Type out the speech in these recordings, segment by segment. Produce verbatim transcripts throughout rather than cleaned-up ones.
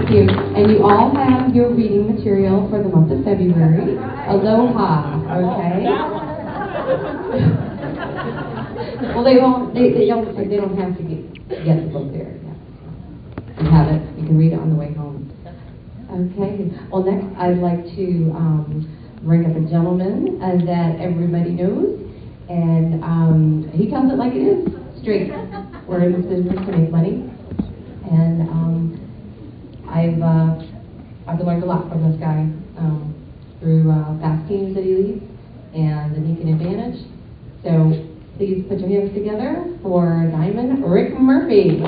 Thank you. And you all have your reading material for the month of February. Aloha, okay? Well, they won't. They, they don't. They don't have to get, get the book there. Yeah. You have it. You can read it on the way home. Okay. Well, next I'd like to um, bring up a gentleman uh, that everybody knows, and um, he tells it like it is, straight. We're in this business to make money, and um, I've uh, I've learned a lot from this guy um, through uh, fast teams that he leads and the Nikan Advantage. So please put your hands together for Diamond Rick Murphy.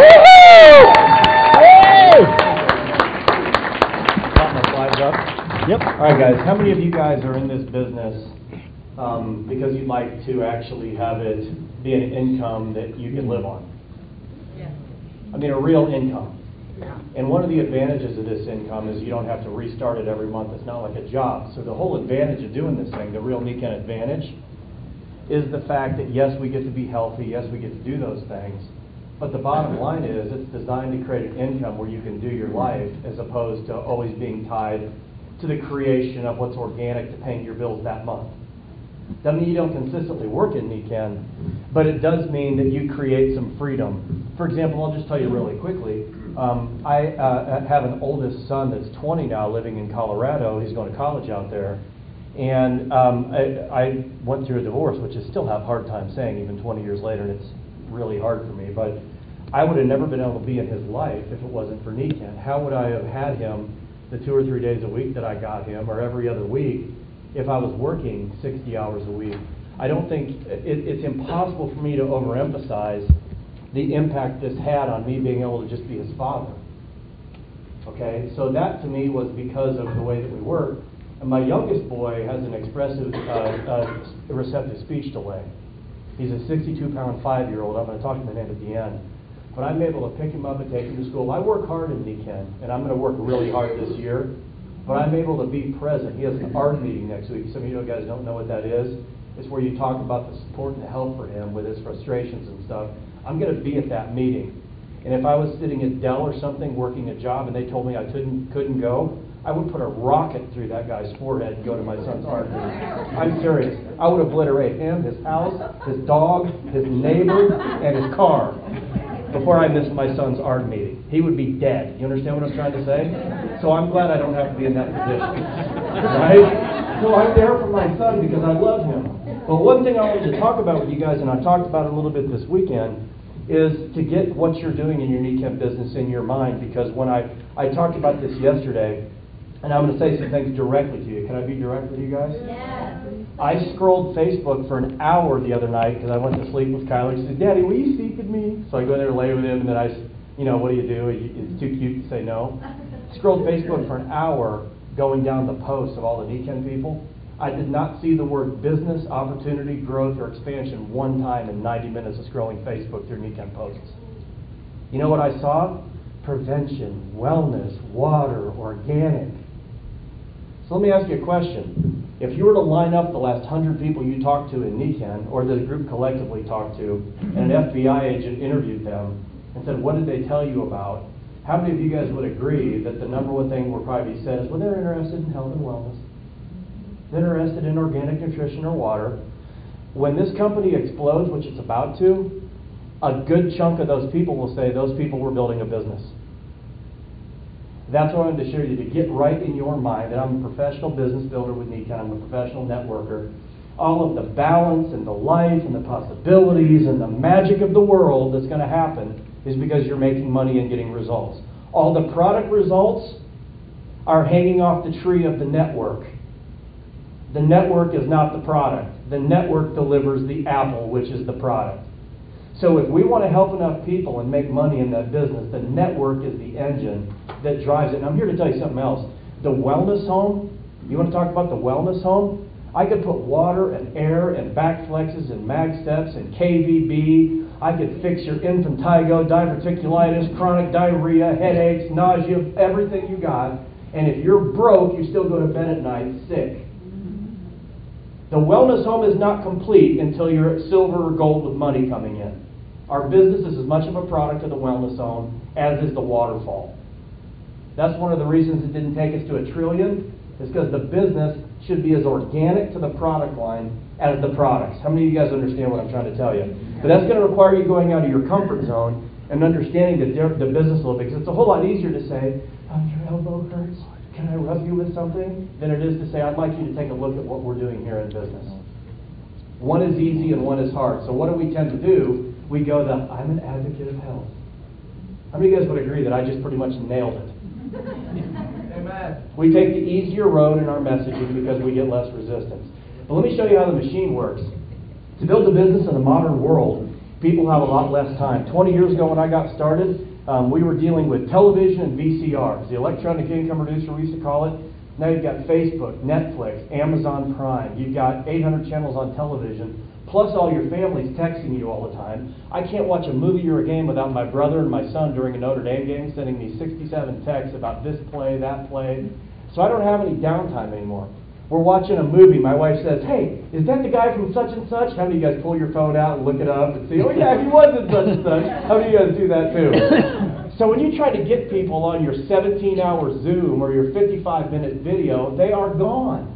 Up. Yep. All right, guys. How many of you guys are in this business um, because you'd like to actually have it be an income that you can live on? Yeah. I mean, a real income. Yeah. And one of the advantages of this income is you don't have to restart it every month. It's not like a job. So the whole advantage of doing this thing, the real Nikan advantage, is the fact that yes, we get to be healthy. Yes, we get to do those things. But the bottom line is it's designed to create an income where you can do your life as opposed to always being tied to the creation of what's organic to paying your bills that month. Doesn't mean you don't consistently work in Nikan, but it does mean that you create some freedom. For example, I'll just tell you really quickly. Um, I uh, have an oldest son that's twenty now living in Colorado. He's going to college out there. And um, I, I went through a divorce, which I still have a hard time saying even twenty years later, and it's really hard for me, but I would have never been able to be in his life if it wasn't for Nikan. How would I have had him the two or three days a week that I got him, or every other week, if I was working sixty hours a week? I don't think, it, it's impossible for me to overemphasize the impact this had on me being able to just be his father. Okay, so that to me was because of the way that we work. And my youngest boy has an expressive uh, uh, receptive speech delay. He's a sixty-two pound five-year-old. I'm going to talk to him at the end. But I'm able to pick him up and take him to school. I work hard in Nikan, and I'm going to work really hard this year. But I'm able to be present. He has an art meeting next week. Some of you guys don't know what that is. It's where you talk about the support and the help for him with his frustrations and stuff. I'm going to be at that meeting. And if I was sitting at Dell or something working a job and they told me I couldn't, couldn't go, I would put a rocket through that guy's forehead and go to my son's art meeting. I'm serious. I would obliterate him, his house, his dog, his neighbor, and his car before I missed my son's art meeting. He would be dead. You understand what I'm trying to say? So I'm glad I don't have to be in that position. Right? So I'm there for my son because I love him. But one thing I wanted to talk about with you guys, and I talked about it a little bit this weekend, is to get what you're doing in your Nikan business in your mind. Because when I, I talked about this yesterday, and I'm going to say some things directly to you. Can I be direct with you guys? Yes. I scrolled Facebook for an hour the other night because I went to sleep with Kyler. She said, "Daddy, will you sleep with me?" So I go in there and lay with him, and then I, you know, what do you do? It's too cute to say no. Scrolled Facebook for an hour going down the posts of all the Nikan people. I did not see the word business, opportunity, growth, or expansion one time in ninety minutes of scrolling Facebook through Nikan posts. You know what I saw? Prevention, wellness, water, organic. So let me ask you a question. If you were to line up the last hundred people you talked to in Nikan, or the group collectively talked to, and an F B I agent interviewed them and said, what did they tell you about? How many of you guys would agree that the number one thing will probably be said is, well, they're interested in health and wellness. They're interested in organic nutrition or water. When this company explodes, which it's about to, a good chunk of those people will say those people were building a business. That's what I wanted to share with you, to get right in your mind that I'm a professional business builder with Nikan, I'm a professional networker. All of the balance and the life and the possibilities and the magic of the world that's going to happen is because you're making money and getting results. All the product results are hanging off the tree of the network. The network is not the product. The network delivers the apple, which is the product. So if we want to help enough people and make money in that business, the network is the engine that drives it. And I'm here to tell you something else. The wellness home, you want to talk about the wellness home? I could put water and air and back flexes and mag steps and K V B. I could fix your infantigo, diverticulitis, chronic diarrhea, headaches, nausea, everything you got. And if you're broke, you still go to bed at night sick. The wellness home is not complete until you're at silver or gold with money coming in. Our business is as much of a product of the wellness home as is the waterfall. That's one of the reasons it didn't take us to a trillion, is because the business should be as organic to the product line as the products. How many of you guys understand what I'm trying to tell you? But that's going to require you going out of your comfort zone and understanding the, the business a little bit, because it's a whole lot easier to say, oh, your elbow hurts, can I rub you with something? Than it is to say, I'd like you to take a look at what we're doing here in business. One is easy and one is hard. So what do we tend to do? We go the, I'm an advocate of health. How many of you guys would agree that I just pretty much nailed it? Amen. We take the easier road in our messaging because we get less resistance. But let me show you how the machine works. To build a business in the modern world, people have a lot less time. twenty years ago when I got started, um, we were dealing with television and V C Rs, the electronic income reducer we used to call it. Now you've got Facebook, Netflix, Amazon Prime. You've got eight hundred channels on television, plus all your family's texting you all the time. I can't watch a movie or a game without my brother and my son during a Notre Dame game sending me sixty-seven texts about this play, that play. So I don't have any downtime anymore. We're watching a movie. My wife says, hey, is that the guy from such and such? How many of you guys pull your phone out and look it up and see, oh yeah, he was in such and such? How many of you guys do that too? So when you try to get people on your seventeen hour Zoom or your fifty-five minute video, they are gone.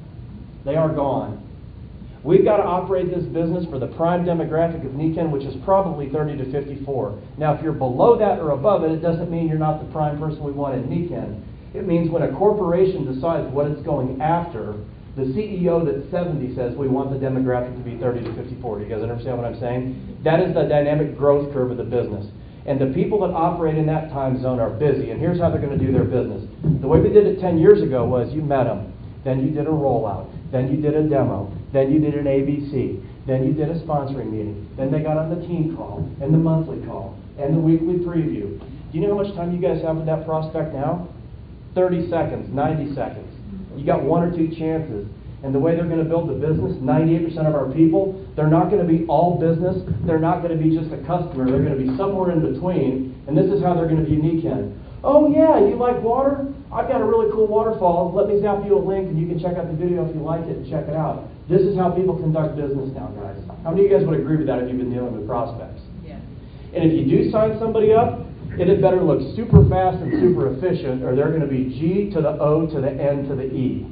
They are gone. We've got to operate this business for the prime demographic of Nikken, which is probably thirty to fifty-four. Now, if you're below that or above it, it doesn't mean you're not the prime person we want in Nikken. It means when a corporation decides what it's going after, the C E O that's seventy says we want the demographic to be thirty to fifty-four. Do you guys understand what I'm saying? That is the dynamic growth curve of the business. And the people that operate in that time zone are busy. And here's how they're going to do their business. The way we did it ten years ago was you met them. Then you did a rollout. Then you did a demo. Then you did an A B C. Then you did a sponsoring meeting. Then they got on the team call and the monthly call and the weekly preview. Do you know how much time you guys have with that prospect now? thirty seconds, ninety seconds. You got one or two chances. And the way they're going to build the business, ninety-eight percent of our people, they're not going to be all business. They're not going to be just a customer. They're going to be somewhere in between. And this is how they're going to be unique in. Oh yeah, you like water? I've got a really cool waterfall. Let me zap you a link and you can check out the video if you like it and check it out. This is how people conduct business now, guys. How many of you guys would agree with that if you've been dealing with prospects? Yeah. And if you do sign somebody up, it had better look super fast and super efficient, or they're going to be G to the O to the N to the E.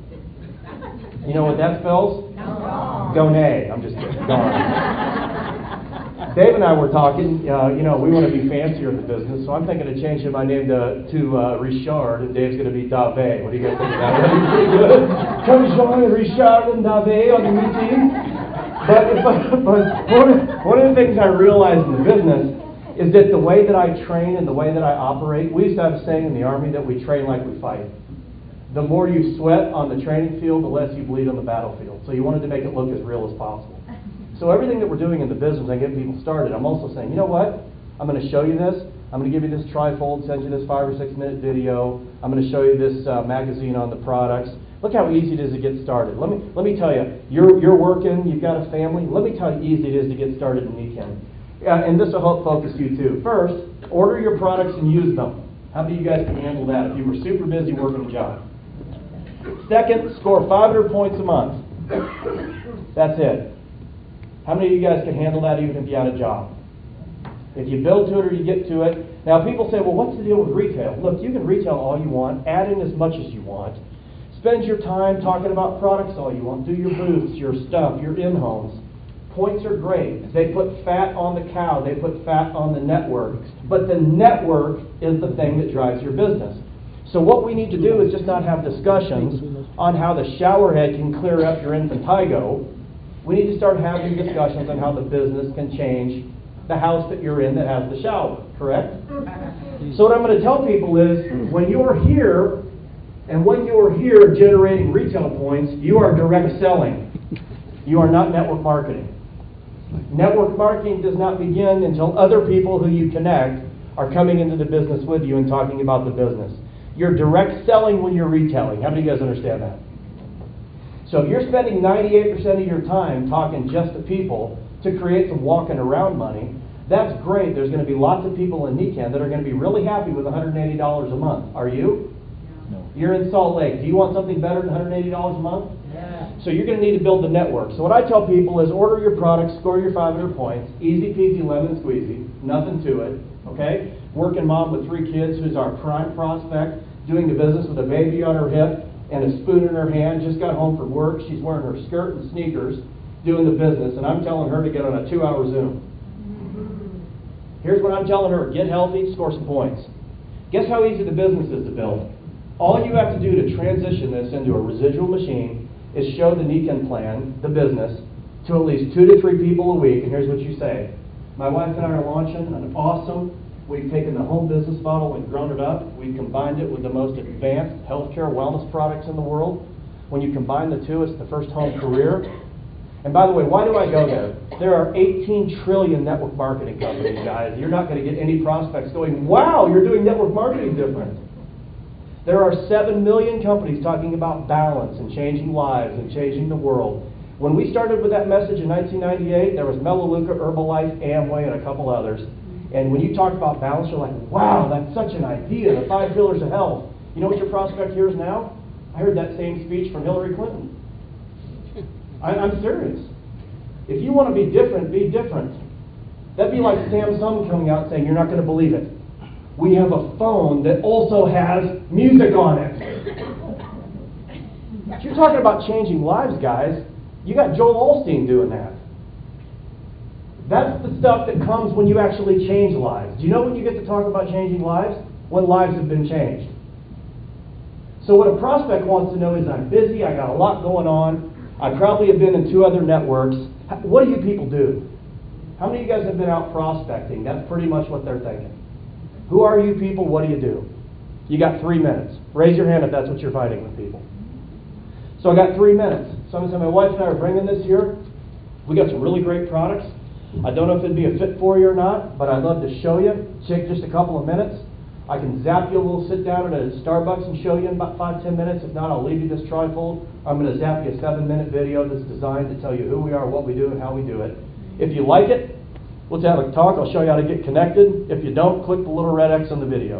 You know what that spells? No. Donay. I'm just kidding. Dave and I were talking, uh, you know, we want to be fancier in the business, so I'm thinking of changing my name to, to uh, Richard, and Dave's going to be Dave. What do you guys think of that? That'd be pretty good. Come join Richard and Dave on the meeting. But, but, but one, one of the things I realized in the business is that the way that I train and the way that I operate, we used to have a saying in the Army that we train like we fight. The more you sweat on the training field, the less you bleed on the battlefield. So you wanted to make it look as real as possible. So everything that we're doing in the business and getting people started, I'm also saying, you know what? I'm going to show you this. I'm going to give you this trifold, send you this five or six minute video. I'm going to show you this uh, magazine on the products. Look how easy it is to get started. Let me let me tell you, you're you're working, you've got a family. Let me tell you how easy it is to get started in Nikken. Uh, and this will help focus you too. First, order your products and use them. How many of you guys can handle that if you were super busy working a job? Second, score five hundred points a month. That's it. How many of you guys can handle that even if you had a job? If you build to it or you get to it. Now people say, well, what's the deal with retail? Look, you can retail all you want, add in as much as you want. Spend your time talking about products all you want. Do your booths, your stuff, your in-homes. Points are great. They put fat on the cow. They put fat on the network. But the network is the thing that drives your business. So what we need to do is just not have discussions on how the showerhead can clear up your infantigo. We need to start having discussions on how the business can change the house that you're in that has the shower, correct? So what I'm going to tell people is, when you're here, and when you're here generating retail points, you are direct selling. You are not network marketing. Network marketing does not begin until other people who you connect are coming into the business with you and talking about the business. You're direct selling when you're retailing. How many of you guys understand that? So if you're spending ninety-eight percent of your time talking just to people to create some walking around money, that's great. There's going to be lots of people in Nikken that are going to be really happy with one hundred eighty dollars a month. Are you? No. You're in Salt Lake. Do you want something better than one hundred eighty dollars a month? Yeah. So you're going to need to build the network. So what I tell people is order your product, score your five hundred points, easy peasy lemon squeezy, nothing to it, okay? working mom with three kids who's our prime prospect, doing the business with a baby on her hip and a spoon in her hand, just got home from work. She's wearing her skirt and sneakers, doing the business, and I'm telling her to get on a two-hour Zoom. Here's what I'm telling her: get healthy, score some points. Guess how easy the business is to build? All you have to do to transition this into a residual machine is show the Niken plan, the business, to at least two to three people a week, and here's what you say. My wife and I are launching an awesome, we've taken the home business model and grown it up. We've combined it with the most advanced healthcare wellness products in the world. When you combine the two, it's the first home career. And by the way, why do I go there? There are eighteen trillion network marketing companies, guys. You're not going to get any prospects going, wow, you're doing network marketing different. There are seven million companies talking about balance and changing lives and changing the world. When we started with that message in nineteen ninety-eight, there was Melaleuca, Herbalife, Amway, and a couple others. And when you talk about balance, you're like, wow, that's such an idea, the five pillars of health. You know what your prospect hears now? I heard that same speech from Hillary Clinton. I, I'm serious. If you want to be different, be different. That'd be like Samsung coming out saying, you're not going to believe it. We have a phone that also has music on it. If you're talking about changing lives, guys, you got Joel Osteen doing that. That's the stuff that comes when you actually change lives. Do you know when you get to talk about changing lives? When lives have been changed. So what a prospect wants to know is, I'm busy, I got a lot going on, I probably have been in two other networks. What do you people do? How many of you guys have been out prospecting? That's pretty much what they're thinking. Who are you people? What do you do? You got three minutes. Raise your hand if that's what you're fighting with people. So I got three minutes. Someone said, my wife and I are bringing this here. We got some really great products. I don't know if it'd be a fit for you or not, but I'd love to show you. Take just a couple of minutes. I can zap you a little sit down at a Starbucks and show you in about five, ten minutes. If not, I'll leave you this trifold. I'm going to zap you a seven minute video that's designed to tell you who we are, what we do, and how we do it. If you like it, let's have a talk. I'll show you how to get connected. If you don't, click the little red X on the video,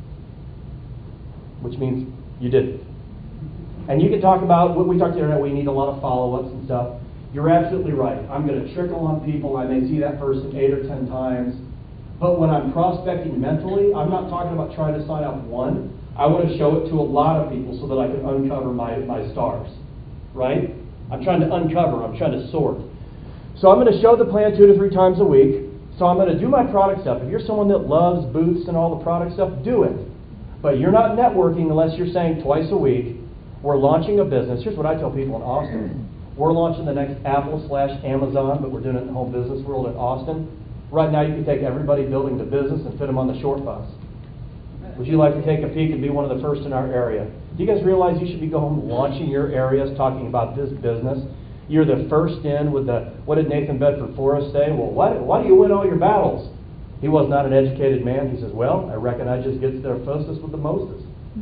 which means you didn't. And you can talk about what we talked about. We need a lot of follow-ups and stuff. You're absolutely right. I'm going to trickle on people. I may see that person eight or ten times. But when I'm prospecting mentally, I'm not talking about trying to sign up one. I want to show it to a lot of people so that I can uncover my, my stars. Right? I'm trying to uncover. I'm trying to sort. So I'm going to show the plan two to three times a week. So I'm going to do my product stuff. If you're someone that loves booths and all the product stuff, do it. But you're not networking unless you're saying twice a week, we're launching a business. Here's what I tell people in Austin. We're launching the next Apple slash Amazon, but we're doing it in the home business world in Austin. Right now you can take everybody building the business and fit them on the short bus. Would you like to take a peek and be one of the first in our area? Do you guys realize you should be going launching your areas, talking about this business? You're the first in with the, what did Nathan Bedford Forrest say? Well, why, why do you win all your battles? He was not an educated man. He says, well, I reckon I just gets there fastest with the mostest.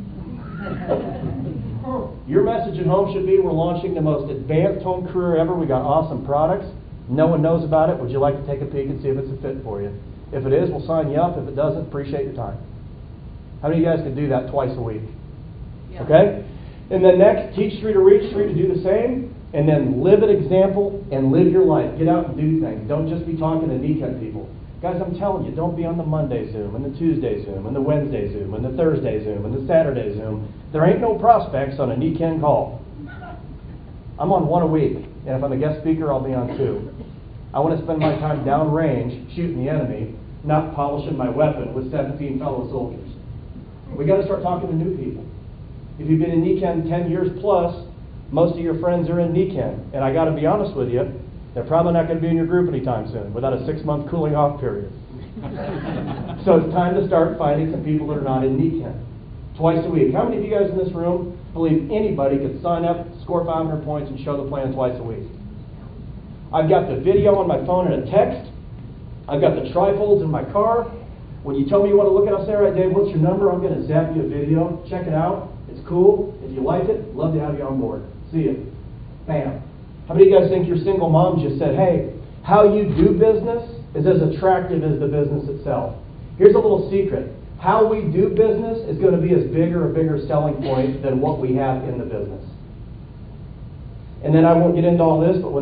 Your message at home should be, we're launching the most advanced home career ever. We got awesome products. No one knows about it. Would you like to take a peek and see if it's a fit for you? If it is, we'll sign you up. If it doesn't, appreciate your time. How many of you guys can do that twice a week? Yeah. Okay? And then next, teach three to reach three to do the same. And then live an example and live your life. Get out and do things. Don't just be talking to Niken people. Guys, I'm telling you, don't be on the Monday Zoom and the Tuesday Zoom and the Wednesday Zoom and the Thursday Zoom and the Saturday Zoom. There ain't no prospects on a Niken call. I'm on one a week. And if I'm a guest speaker, I'll be on two. I want to spend my time downrange, shooting the enemy, not polishing my weapon with seventeen fellow soldiers. We got to start talking to new people. If you've been in Niken ten years plus, most of your friends are in Niken. And I got to be honest with you, they're probably not going to be in your group anytime soon without a six-month cooling off period. So it's time to start finding some people that are not in Niken. Twice a week. How many of you guys in this room believe anybody could sign up, score five hundred points, and show the plan twice a week? I've got the video on my phone and a text. I've got the trifolds in my car. When you tell me you want to look at us, Sarah, Dave, what's your number? I'm going to zap you a video. Check it out. It's cool. If you like it, love to have you on board. See you. Bam. How many of you guys think your single mom just said, hey, how you do business is as attractive as the business itself? Here's a little secret. How we do business is going to be as big or a bigger selling point than what we have in the business. And then I won't get into all this, but when they do come on board, the whole the reason we do the fast team is our accountability calls take thirty seconds.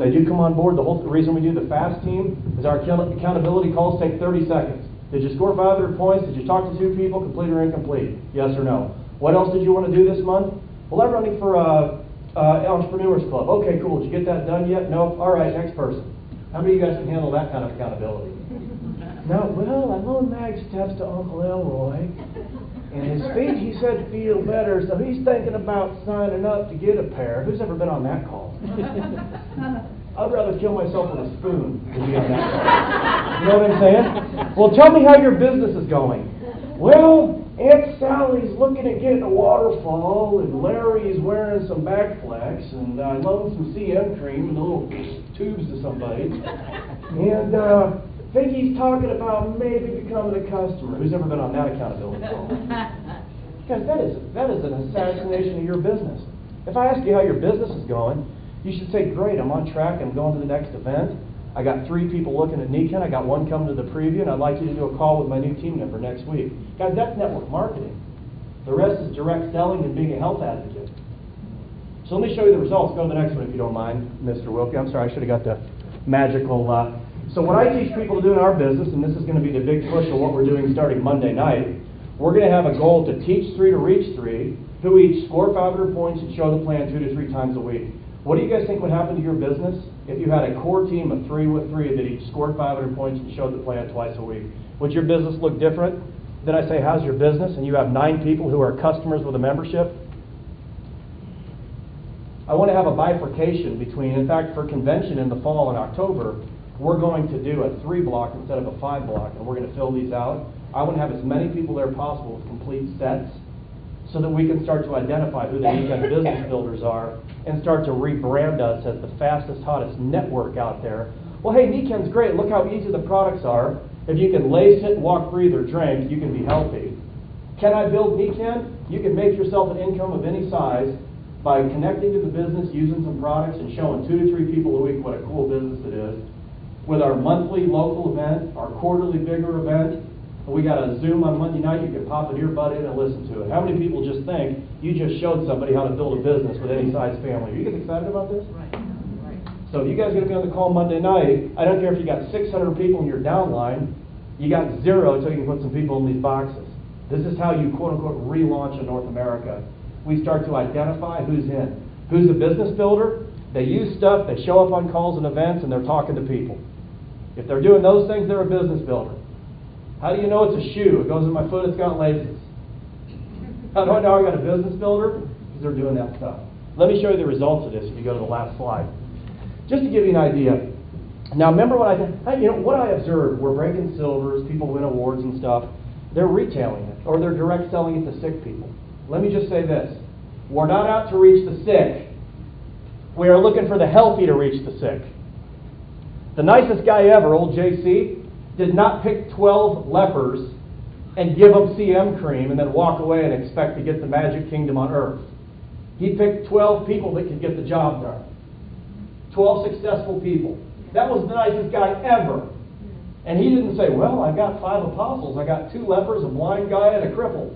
Did you score five hundred points? Did you talk to two people, complete or incomplete? Yes or no? What else did you want to do this month? Well, I'm running for uh, uh, Entrepreneurs Club. Okay, cool. Did you get that done yet? No? All right, next person. How many of you guys can handle that kind of accountability? No, well, I loaned Mag steps to Uncle Elroy, and his feet, he said, feel better, so he's thinking about signing up to get a pair. Who's ever been on that call? I'd rather kill myself with a spoon than be on that call. You know what I'm saying? Well, tell me how your business is going. Well, Aunt Sally's looking at getting a waterfall, and Larry's wearing some back flex, and I loaned some C M cream and little tubes to somebody. And uh, I think he's talking about maybe becoming a customer. Who's ever been on that accountability call? Guys, that is, that is an assassination of your business. If I ask you how your business is going, you should say, great, I'm on track, I'm going to the next event. I got three people looking at Nikon, I got one coming to the preview, and I'd like you to do a call with my new team member next week. Guys, that's network marketing. The rest is direct selling and being a health advocate. So let me show you the results. Go to the next one if you don't mind, Mister Wilkie. I'm sorry, I should have got the magical... Uh, so what I teach people to do in our business, and this is going to be the big push of what we're doing starting Monday night, we're going to have a goal to teach three to reach three, who each score five hundred points and show the plan two to three times a week. What do you guys think would happen to your business if you had a core team of three with three that each scored five hundred points and showed the plan twice a week? Would your business look different? Then I say, how's your business? And you have nine people who are customers with a membership. I want to have a bifurcation between, in fact, for convention in the fall in October, we're going to do a three block instead of a five block, and we're going to fill these out. I want to have as many people there possible with complete sets so that we can start to identify who the Nikon business builders are and start to rebrand us as the fastest, hottest network out there. Well, hey, Nikon's great. Look how easy the products are. If you can lay, sit, walk, breathe, or drink, you can be healthy. Can I build Nikon? You can make yourself an income of any size by connecting to the business, using some products, and showing two to three people a week what a cool business it is. With our monthly local event, our quarterly bigger event, we got a Zoom on Monday night. You can pop an earbud in and listen to it. How many people just think you just showed somebody how to build a business with any size family? Are you guys excited about this? Right. Right. So if you guys are going to be on the call Monday night, I don't care if you got six hundred people in your downline, you got zero until you can put some people in these boxes. This is how you quote-unquote relaunch in North America. We start to identify who's in. Who's a business builder? They use stuff, they show up on calls and events, and they're talking to people. If they're doing those things, they're a business builder. How do you know it's a shoe? It goes in my foot, it's got laces. How do I know I got a business builder? Because they're doing that stuff. Let me show you the results of this if you go to the last slide. Just to give you an idea. Now remember what I, you know, what I observed, we're breaking silvers, people win awards and stuff. They're retailing it, or they're direct selling it to sick people. Let me just say this. We're not out to reach the sick. We are looking for the healthy to reach the sick. The nicest guy ever, old J C, did not pick twelve lepers and give them C M cream and then walk away and expect to get the magic kingdom on earth. He picked twelve people that could get the job done. twelve successful people. That was the nicest guy ever. And he didn't say, well, I got five apostles. I got two lepers, a blind guy, and a cripple.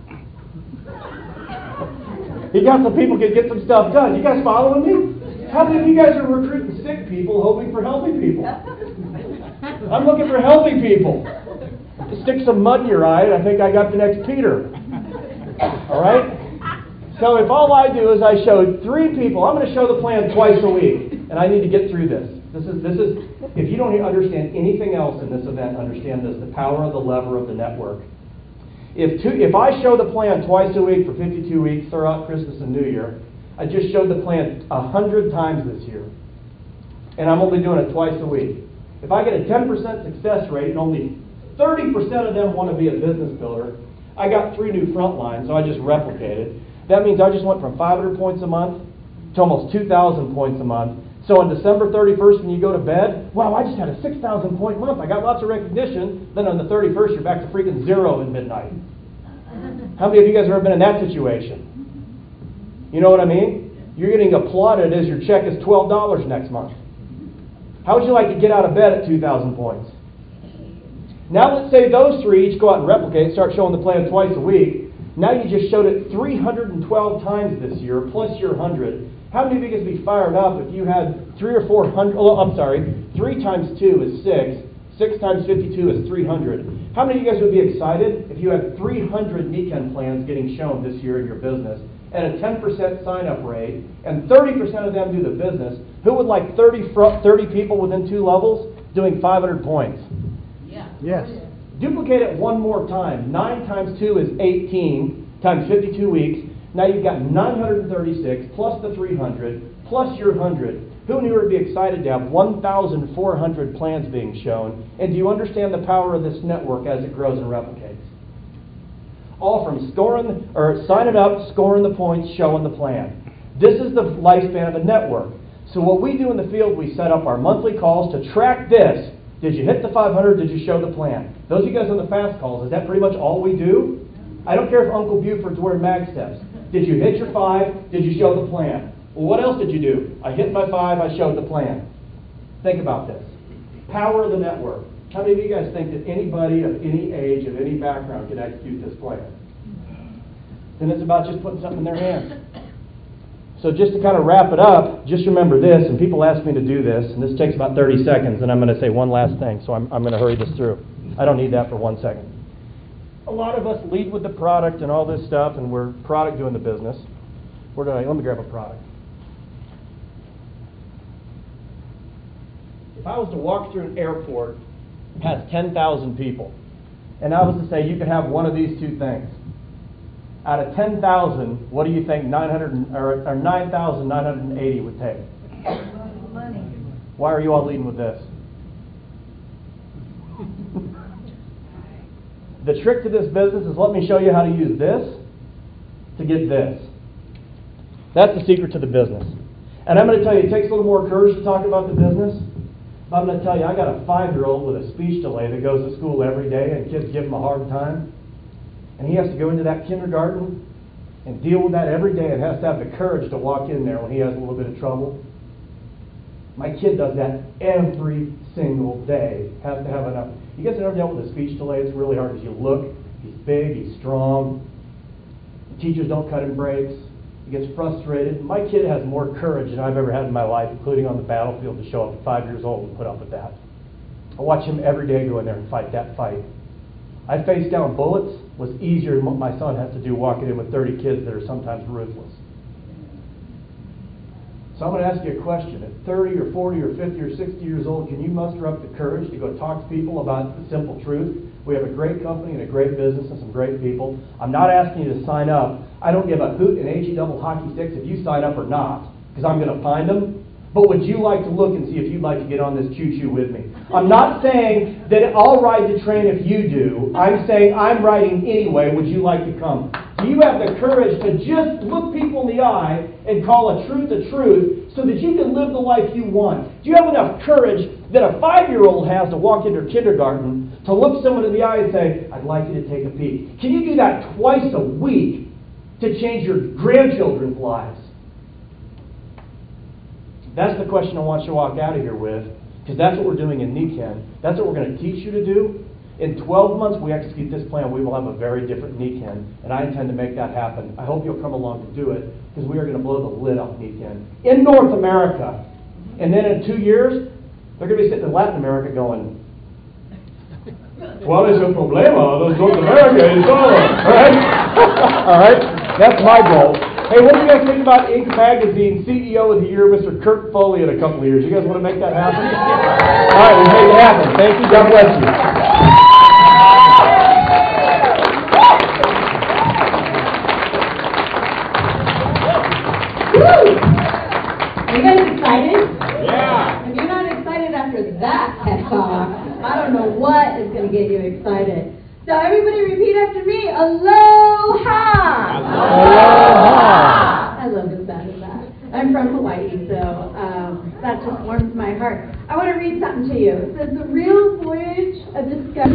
He got some people who could get some stuff done. You guys following me? How many of you guys are recruiting sick people hoping for healthy people? I'm looking for healthy people. To stick some mud in your eye, and I think I got the next Peter. All right? So if all I do is I show three people, I'm going to show the plan twice a week, and I need to get through this. This is, this is, if you don't understand anything else in this event, understand this, the power of the lever of the network. If, two, if I show the plan twice a week for fifty-two weeks throughout Christmas and New Year, I just showed the plan a hundred times this year, and I'm only doing it twice a week. If I get a ten percent success rate and only thirty percent of them want to be a business builder, I got three new front lines, so I just replicated. That means I just went from five hundred points a month to almost two thousand points a month. So on December thirty-first, when you go to bed, wow, I just had a six thousand point month. I got lots of recognition. Then on the thirty-first, you're back to freaking zero at midnight. How many of you guys have ever been in that situation? You know what I mean? You're getting applauded as your check is twelve dollars next month. How would you like to get out of bed at two thousand points? Now let's say those three each go out and replicate, start showing the plan twice a week. Now you just showed it three hundred twelve times this year, plus your one hundred. How many of you guys would be fired up if you had three or four hundred, oh, I'm sorry, three times two is six. Six times fifty-two is three hundred. How many of you guys would be excited if you had three hundred Niken plans getting shown this year in your business at a ten percent sign-up rate, and thirty percent of them do the business? Who would like thirty, fr- thirty people within two levels doing five hundred points? Yeah. Yes. Duplicate it one more time. nine times two is eighteen, times fifty-two weeks. Now you've got nine hundred thirty-six, plus the three hundred, plus your one hundred. Who knew would be excited to have one thousand four hundred plans being shown? And do you understand the power of this network as it grows and replicates? All from scoring, or signing up, scoring the points, showing the plan. This is the lifespan of a network. So what we do in the field, we set up our monthly calls to track this. Did you hit the five hundred? Did you show the plan? Those of you guys on the fast calls, is that pretty much all we do? I don't care if Uncle Buford's wearing mag steps. Did you hit your five? Did you show the plan? Well, what else did you do? I hit my five, I showed the plan. Think about this. Power of the network. How many of you guys think that anybody of any age, of any background, can execute this plan? Then it's about just putting something in their hands. So just to kind of wrap it up, just remember this, and people ask me to do this, and this takes about thirty seconds, and I'm going to say one last thing, so I'm, I'm going to hurry this through. I don't need that for one second. A lot of us lead with the product and all this stuff, and we're product doing the business. We're going, let me grab a product. If I was to walk through an airport past ten thousand people, and I was to say you could have one of these two things, out of ten thousand, what do you think nine hundred or, or nine thousand nine hundred eighty would take? Money. Why are you all leading with this? The trick to this business is, let me show you how to use this to get this. That's the secret to the business. And I'm going to tell you, it takes a little more courage to talk about the business. But I'm going to tell you, I got a five-year-old with a speech delay that goes to school every day, and kids give him a hard time. And he has to go into that kindergarten and deal with that every day, and has to have the courage to walk in there when he has a little bit of trouble. My kid does that every single day. Has to have enough. You guys ever dealt with a speech delay? It's really hard because you look, he's big, he's strong. The teachers don't cut him breaks. He gets frustrated. My kid has more courage than I've ever had in my life, including on the battlefield, to show up at five years old and put up with that. I watch him every day go in there and fight that fight. I face down bullets was easier than what my son has to do walking in with thirty kids that are sometimes ruthless. So I'm going to ask you a question. At thirty or forty or fifty or sixty years old, can you muster up the courage to go talk to people about the simple truth? We have a great company and a great business and some great people. I'm not asking you to sign up. I don't give a hoot and H E double hockey sticks if you sign up or not, because I'm going to find them. But would you like to look and see if you'd like to get on this choo-choo with me? I'm not saying that I'll ride the train if you do. I'm saying I'm riding anyway. Would you like to come? Do you have the courage to just look people in the eye and call a truth a truth so that you can live the life you want? Do you have enough courage that a five-year-old has to walk into kindergarten to look someone in the eye and say, I'd like you to take a peek? Can you do that twice a week to change your grandchildren's lives? That's the question I want you to walk out of here with, because that's what we're doing in Niken. That's what we're going to teach you to do. In twelve months, we execute this plan, we will have a very different Niken, and I intend to make that happen. I hope you'll come along to do it, because we are going to blow the lid off Niken in North America. And then in two years, they're going to be sitting in Latin America going, ¿Cuál es el problema de North America y todo? All right? All right? That's my goal. Hey, what do you guys think about Inc Magazine C E O of the Year, Mister Kirk Foley, in a couple of years? You guys want to make that happen? All right, we'll make it happen. Thank you. God bless you. Are you guys excited? Yeah. If you're not excited after that pep talk, I don't know what is going to get you excited. So everybody repeat after me. Aloha! Aloha! I love the sound of that. I'm from Hawaii, so um, that just warms my heart. I want to read something to you. It says, the real voyage of discovery